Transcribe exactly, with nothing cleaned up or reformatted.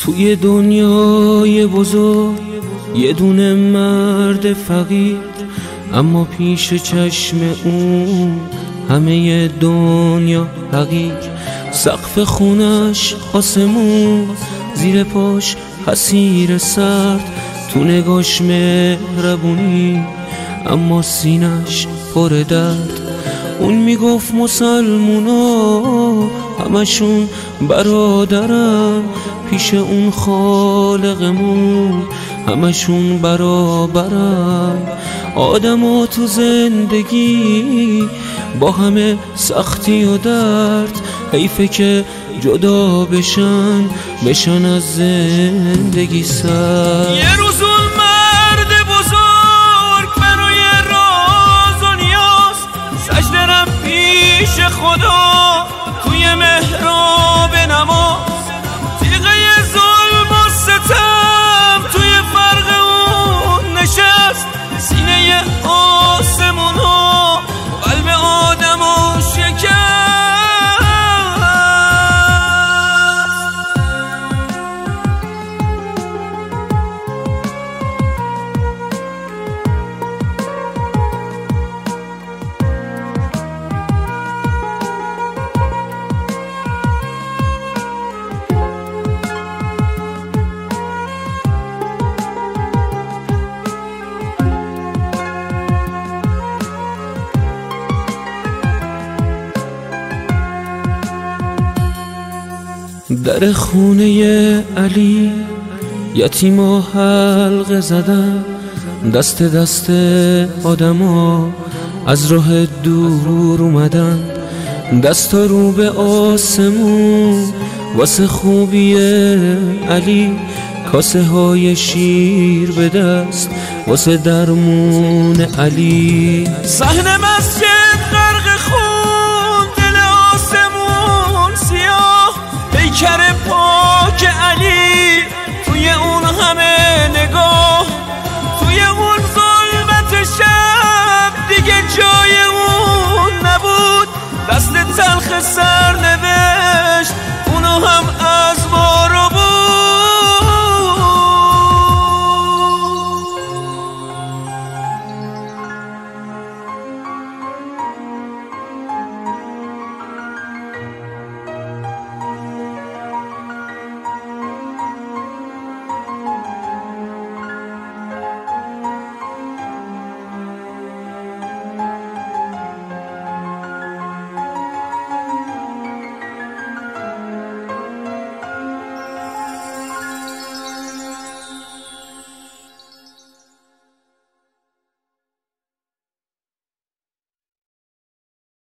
توی دنیای بزرگ یه دونه مرد فقیر، اما پیش چشم اون همه دنیا حقیر. سقف خونش آسمون، زیر پاش حسیر سرد، تو نگاش مهربونی اما سینش پر درد. اون میگفت مسلمونا همشون برادرن، پیش اون خالقمون همشون برابرن. آدما تو زندگی با همه سختی و درد، حیفه که جدا بشن بشن از زندگی سر. یه روز اون مرد بزرگ برای راز و نیاز سجده رفت پیش خدا توی محراب نماز. تیغه ظلم و ستم توی فرق اون نشست، سینه آسمون ها قلب آدم و شکست. در خونه علی یتیما حلقه زدن، دست دست آدما از راه دور اومدن. دستا رو به آسمون واسه خوبی علی، کاسه های شیر به دست واسه درمون علی. صحن مسجد غرق خون، دل آسمون سیاه، پیکر پاک علی توی اون همه نگاه. توی اون ظلمت شب دیگه جای اون نبود، دست تلخ سر نوشت